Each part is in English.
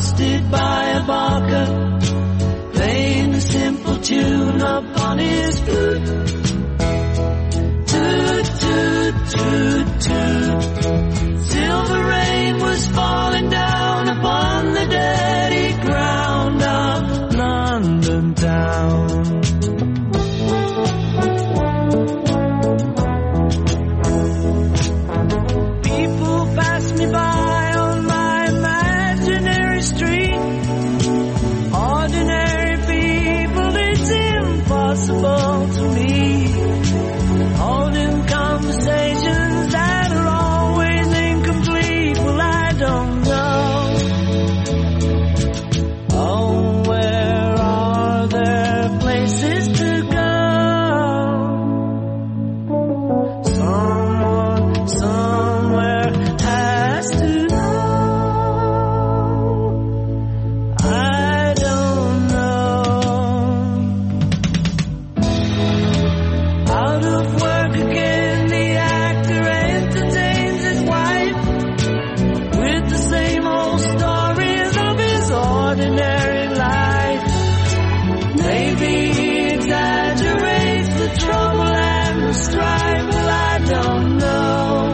accosted by a barker, playing a simple tune upon his flute. Toot, toot, toot, toot. Silver rain was falling down upon the dirty ground of London town. People pass me by on my imaginary street. Ordinary people, it's impossible to meet. Holding conversations that are always incomplete. Well, I don't know. Oh, where are there places to go? Someone, somewhere has to know. I don't know. Out of work again, the actor entertains his wife with the same old stories of his ordinary life. Maybe he exaggerates the trouble and the strife. Well, I don't know.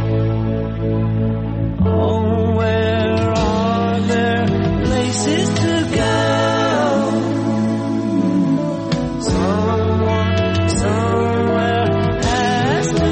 Oh, where are there places to go? Someone, somewhere has to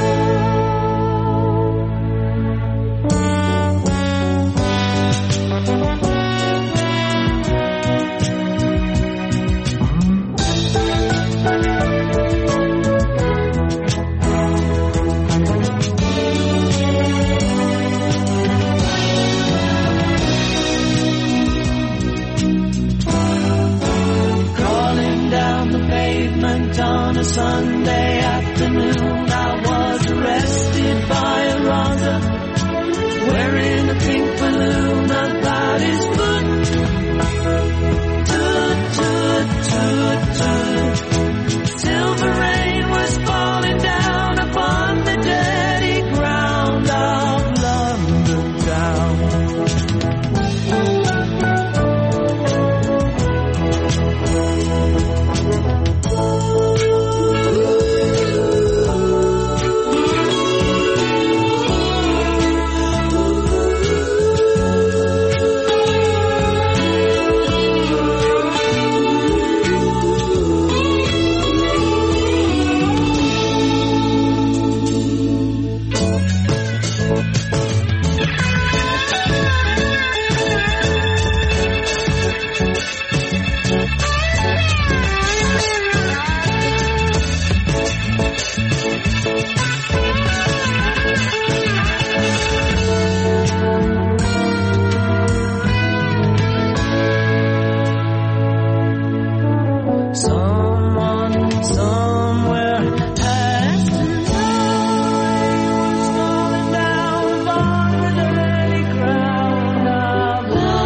crawling down the pavement on a Sunday afternoon. I was arrested by a rounder wearing a pink balloon about his foot. Toot, toot, toot, toot. Silver rain was falling down upon the dirty ground of London town. Someone, somewhere has to know. It's falling down upon the dirty ground of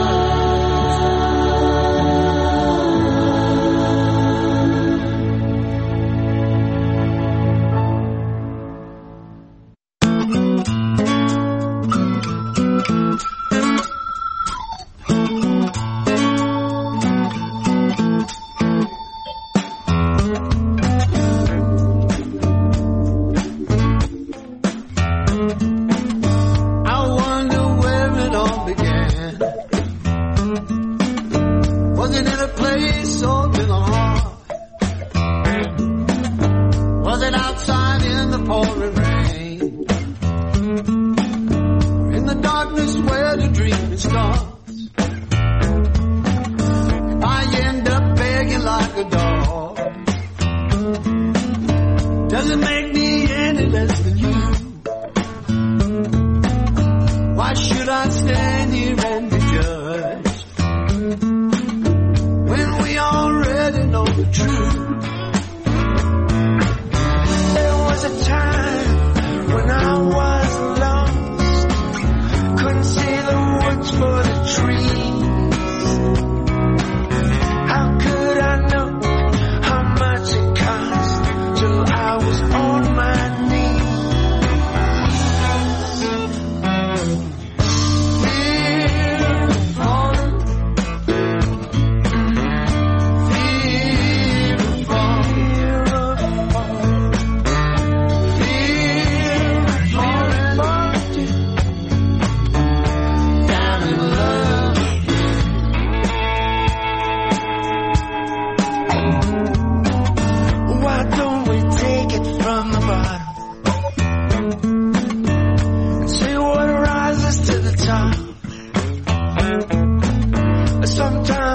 I wonder where it all began. Was it in a place or in a heart? Was it outside in the pouring rain? Or in the darkness where the dream starts? If I end up begging like a dog, does it make me any less than you? Why should I stand here and be judged when we already know the truth? There was a time when I was lost, couldn't see the woods for the trees. How could I know how much it cost till I was on my knees? Here, falling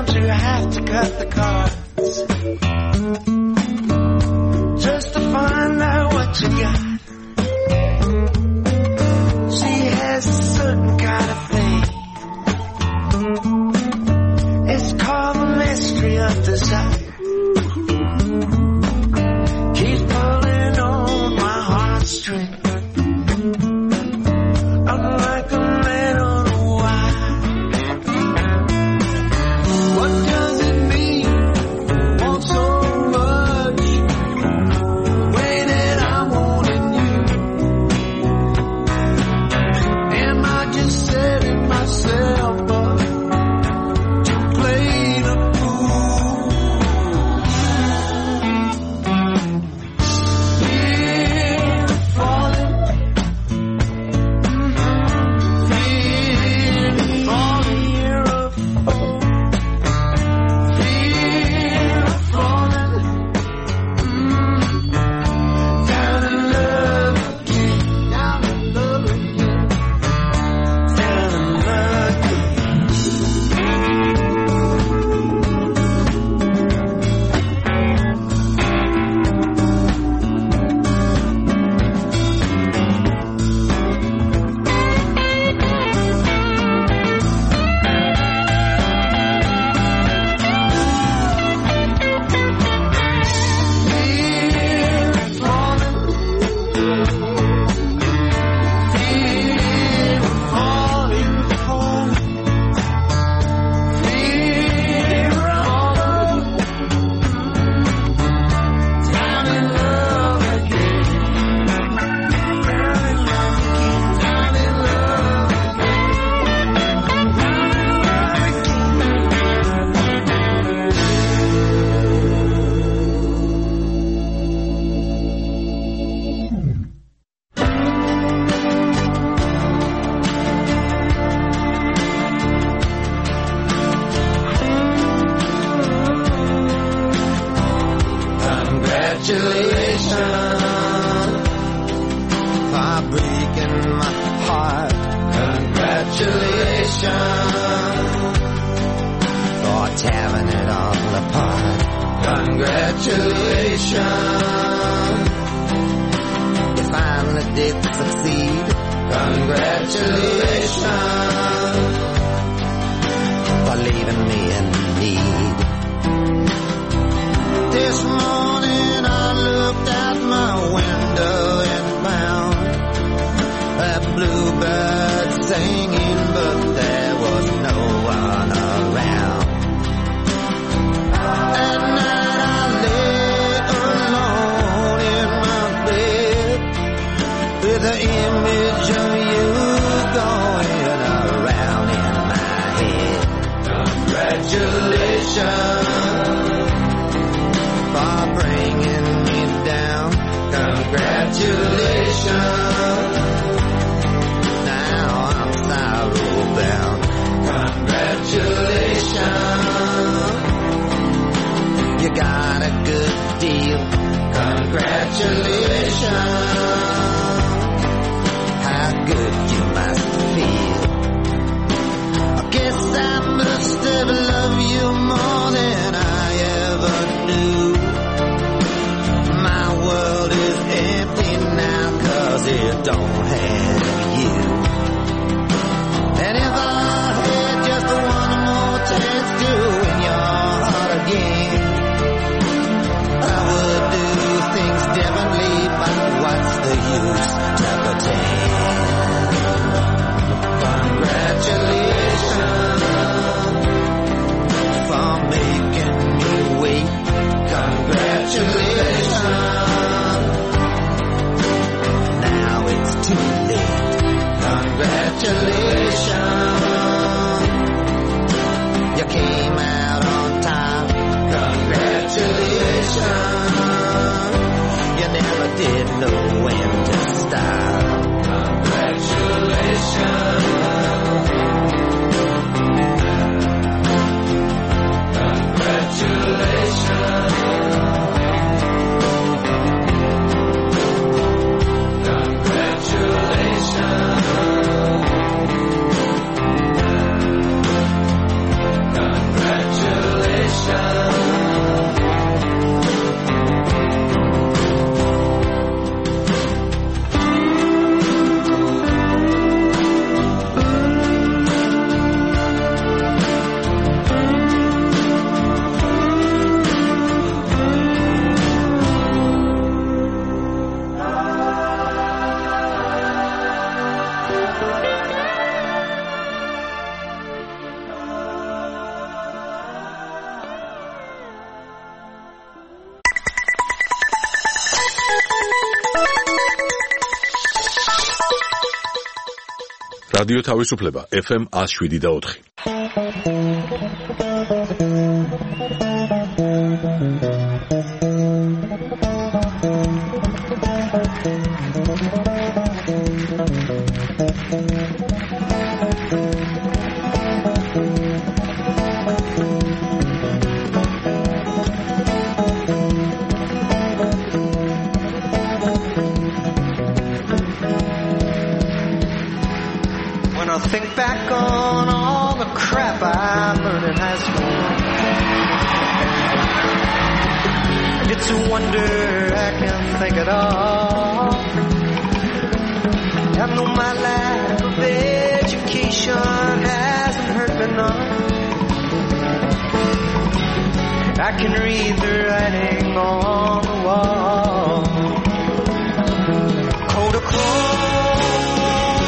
sometimes you have to cut the cards just to find out what you got. She has a certain kind of thing. It's called the mystery of desire. Keeps pulling on my heartstring. I'm like a man on a wire. What does it mean? Want so much, way that I wanted you. Am I just setting myself up to play the fool? Fear of falling, fear of falling, fear of falling, fear of falling, down in love again, down in love again, down in love again. Congratulations for breaking my heart. Congratulations for tearing it all apart. Congratulations, you finally did succeed. Congratulations for leaving me in need. This morning I looked out my window and found a bluebird singing, but there was no one around. At night I lay alone in my bed with the image of you going around in my head. Congratulations for bringing me down. Congratulations, now I'm sorrow bound. Congratulations, you got a good deal. Congratulations, how good you must feel. I guess I must have loved you more than I ever knew. My world is empty now 'cause it რადიო თავისუფლება FM 107.4. Think back on all the crap I learned in high school. It's a wonder I can think it all. I know my lack of education hasn't hurt me none. I can read the writing on the wall. Kodachrome,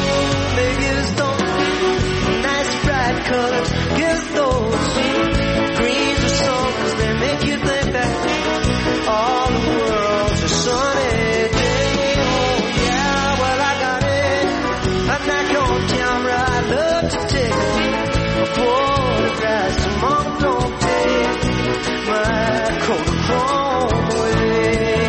colors, give those greens or songs that make you think that all the world's a sunny day. Oh yeah, well I got it. I'm not on camera. I love to take photographs. Mom, don't take my Kodachrome away.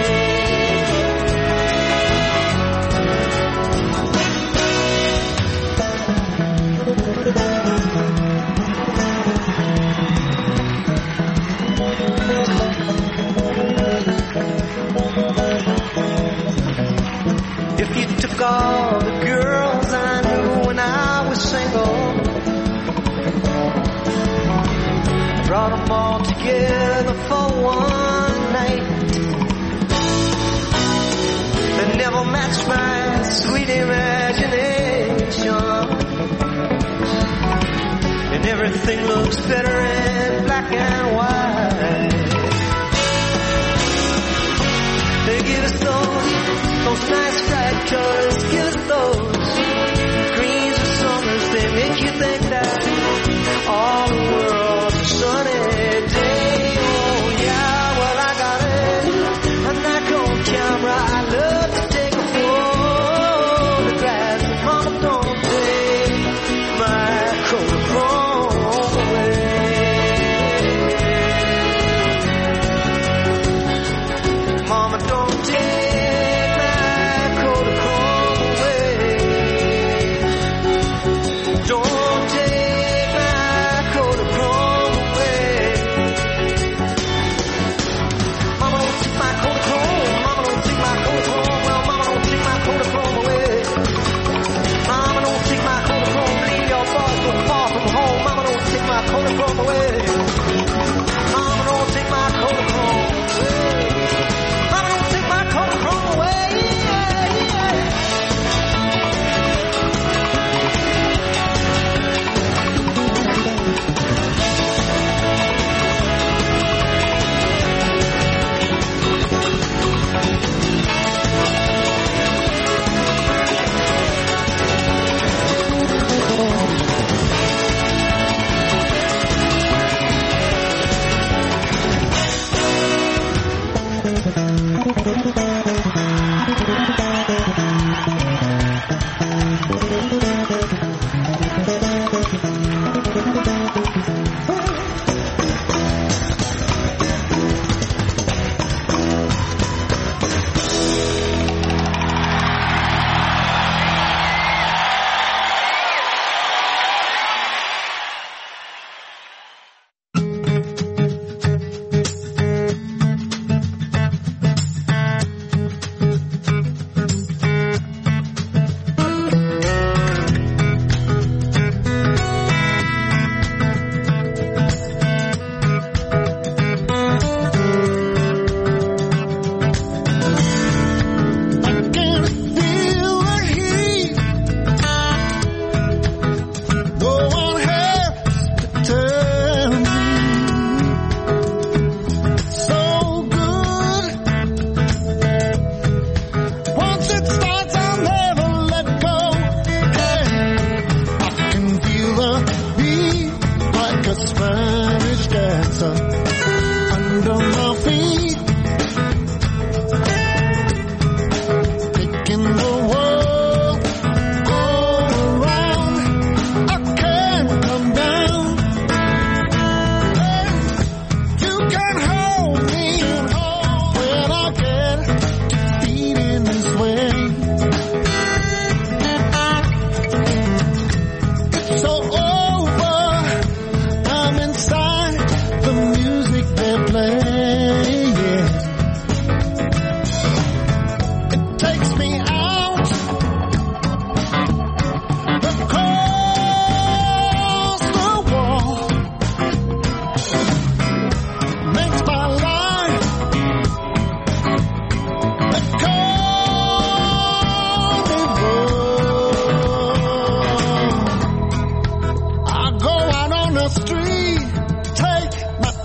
If you took all the girls I knew when I was single, brought them all together for one night, they never matched my sweet imagination, and everything looks better in black and white. They give us those nice bright colors, give us those greens or summers. They make you think that all the world's a sunny day. Oh yeah, well I got it. I'm not on camera. I love to take a photograph. Mama, don't take my Kodachrome away. Mama, don't take Kodachrome away. Mama, don't take my Kodachrome away. Mama, don't take my Kodachrome away.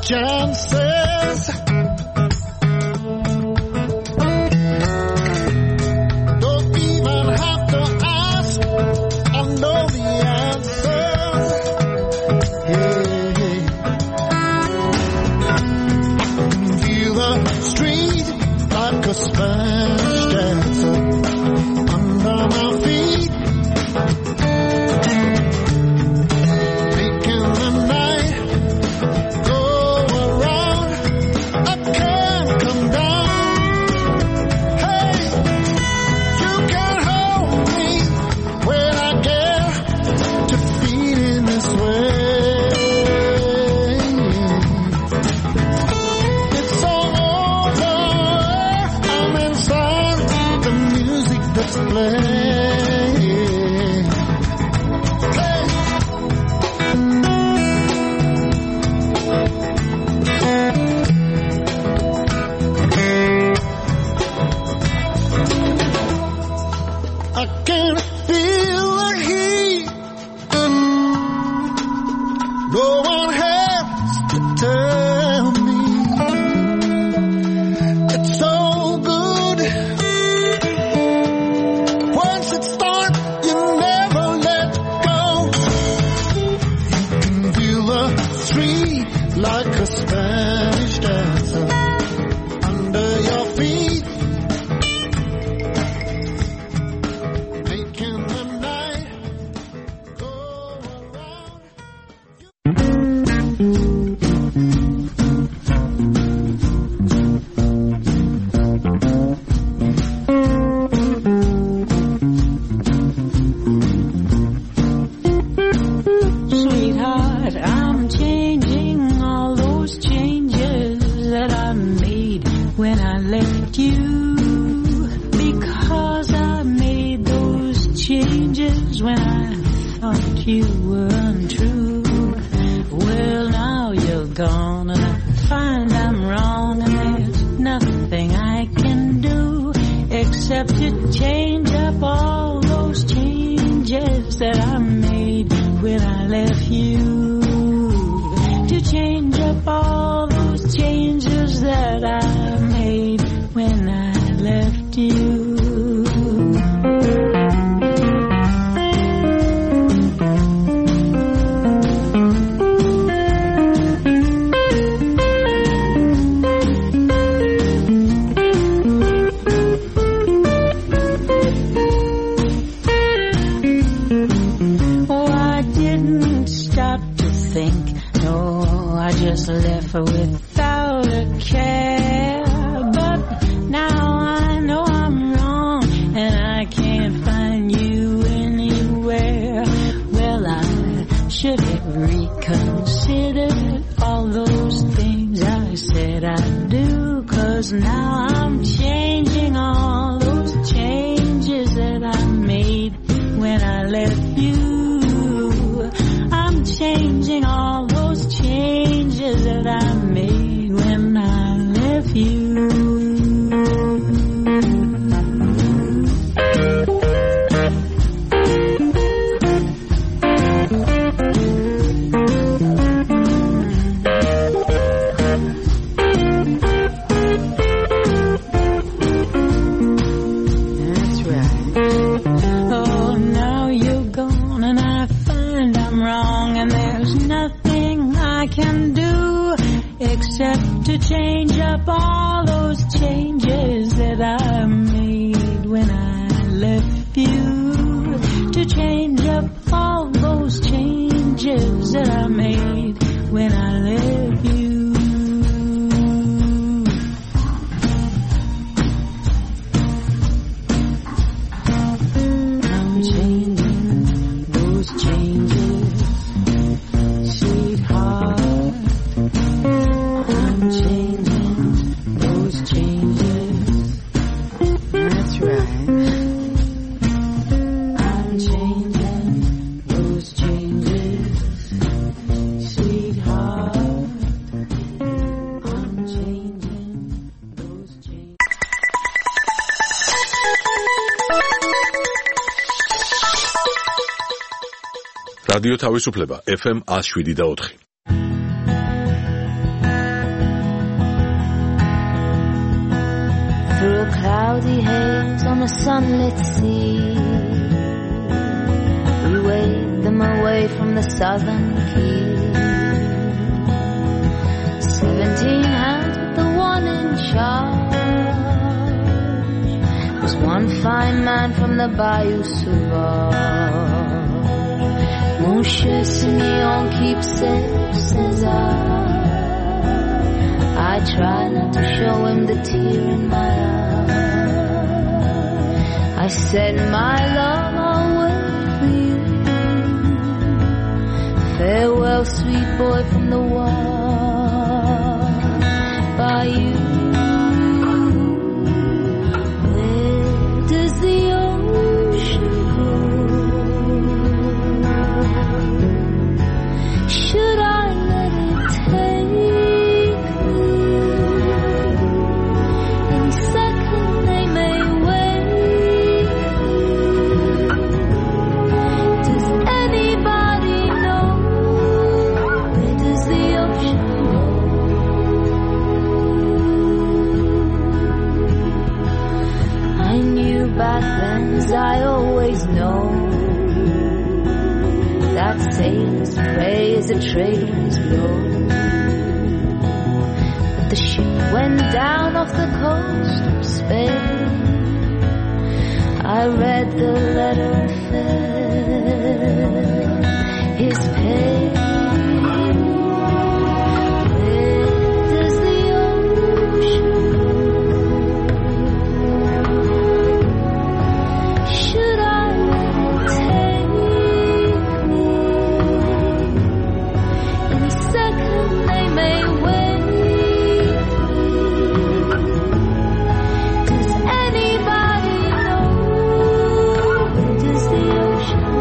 chances. Don't even have to ask, I know the answers. Hey. I can feel the street like a Spanish dancer under my feet. Making the night go around. I can't come down. Hey, you can hold me when I get to feeling this way. It's all over. I'm inside the music that's playing. I can feel the heat. No one has to tell me. It's so good. Once it starts, you never let go. You can feel the street like a Spanish dancer under your feet. Making the night go around. Sweetheart, I'm changing all those changes that I made when I left you. Because I made those changes when I thought you were untrue. Well, now you're gone and I find I'm wrong, and there's nothing I can do except to change up all those changes that I made when I left you. To change up all those changes that I made when I left you. Oh, I didn't stop to think. No, I just left without a care. But now I know I'm wrong, and I can't find you anywhere. Well, I should have reconsidered all those things I said I'd do. 'Cause now I'm changing all those changes that I made when I left you. I'm changing all those changes that I made when I left you. That's right. Oh, now you're gone and I find I'm wrong, and there's nothing I can do except to change up all those changes that I made when I left you. To change up all those changes that I made when I left you. I'm changing those changes, sweetheart. I'm changing those changes. That's right. I'm changing those changes, sweetheart. I'm changing those changes. რადიო თავისუფლება FM 107.4. cloudy haze on a sunlit sea. We waved them away from the southern quay. 17 hands with the one in charge was one fine man from the Bayou Sauvage. Mon cher Simeon, keep safe, says I try not to show him the tear in my eye. I said, my love, I'll wait for you. Farewell, sweet boy from the wild bayou. Where does the ocean go? Should I let it take me? In second they may wake me. Does anybody know? Where does the ocean go? I knew back then, as I always know, that sailors pray as the trade winds blow. But the ship went down off the coast of Spain. I read the letter and felt his pain. Where does the ocean go? Should I let it take me? In a second they may wake me. Does anybody know? Where does the ocean go?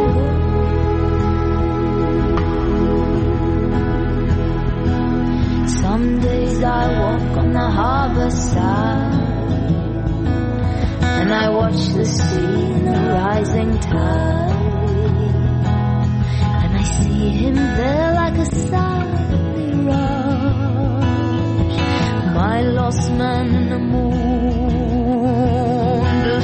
Some days I walk on the harbor side and I watch the sea in a rising tide, and I see him there like a silent mirage, my lost man in the monde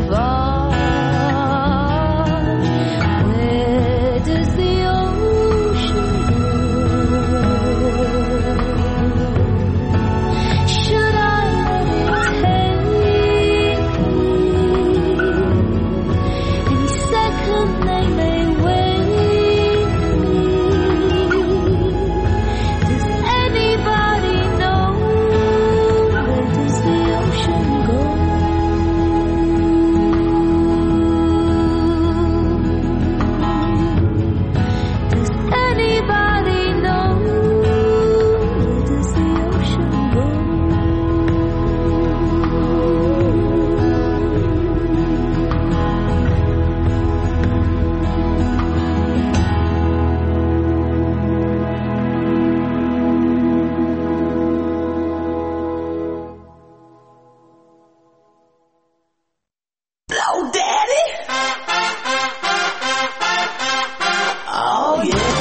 sauvage. Where does the ocean go? Should I let it take me? In second they may wake me. Does anybody know? Where does the ocean go? Does anybody know? Where does the ocean go? Blow daddy. Oh yeah.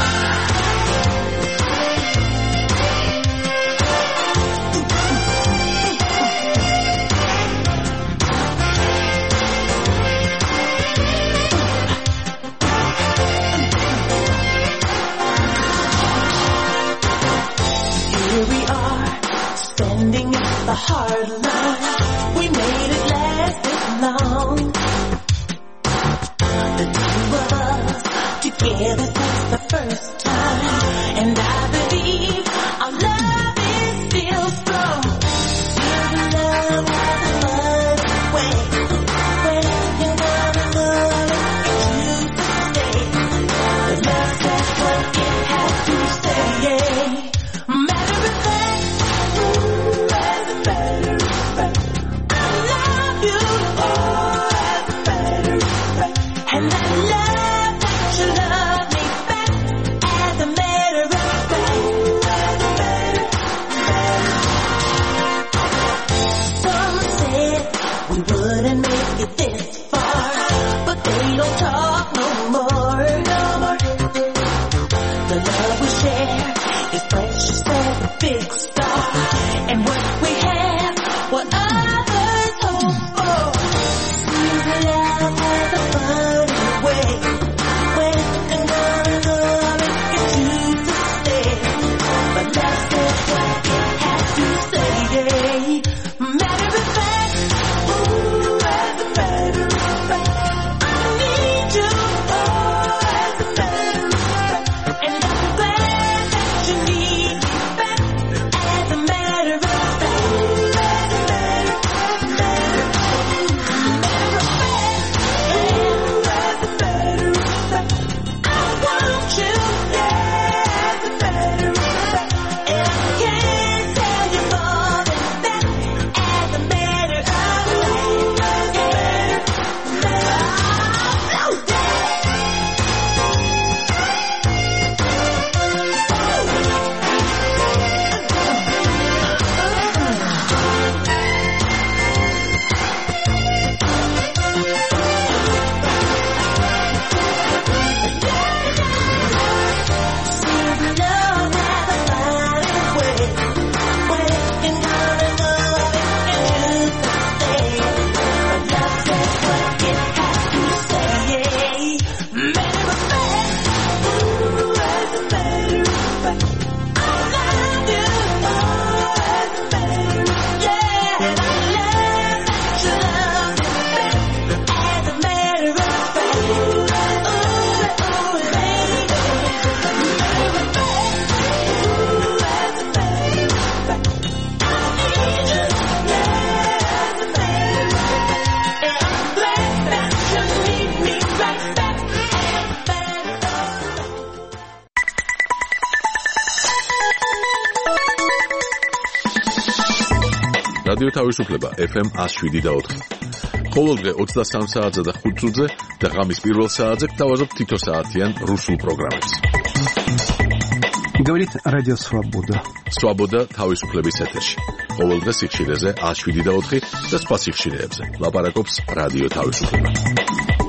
Here we are, standing at the hard line. We made it last this long. The two of us together, that's the first time. And I believe our love is still strong. Still the love has a mud way. When you wanna love it, choose to stay. The love says what it has to say, yeah. Matter of fact, as a matter of fact, I love you, oh, as a matter of fact. And I love that you love me back, as a matter of fact, as a matter of fact. Some said we wouldn't make it this far, but they don't talk no more, no more. The love we share is precious as a big star, and what we have, what others რადიო თავისუფლება FM 107.4. ყოველდღე 23 საათზე და 5 წუთზე და ღამის პირველ საათზე გთავაზობთ თითო საათიან რუსულ პროგრამებს. Говорит Радио Свобода. Свобода თავისუფლების ეთერში. ყოველდღე სიხშირეზე 107.4 და სხვა სიხშირეებზე. ლაპარაკობს რადიო თავისუფლება.